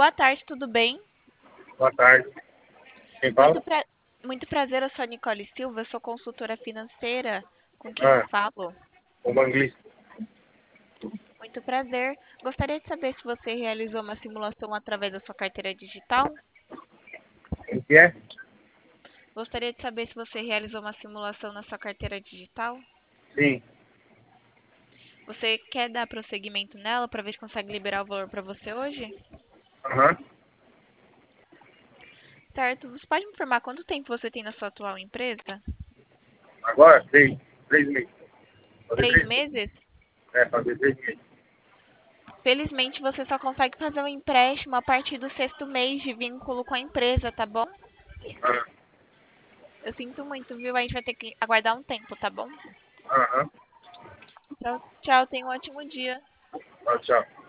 Boa tarde, tudo bem? Boa tarde. Quem Muito, fala? pra... Muito prazer, eu sou a Nicole Silva, eu sou consultora financeira. Com quem eu Ah, falo? o Manglista. Muito prazer. Gostaria de saber se você realizou uma simulação através da sua carteira digital? O que é? Gostaria de saber se você realizou uma simulação na sua carteira digital? Sim. Você quer dar prosseguimento nela para ver se consegue liberar o valor para você hoje? Aham. Certo. Você pode me informar quanto tempo você tem na sua atual empresa? Agora, 3 meses. Fazer Três 3 meses. meses? Fazer 3 meses. Felizmente, você só consegue fazer um empréstimo a partir do sexto mês de vínculo com a empresa, tá bom? Ah, Eu sinto muito, viu? A gente vai ter que aguardar um tempo, tá bom? Aham. Tchau, tchau, tenha um ótimo dia. Tchau, tchau.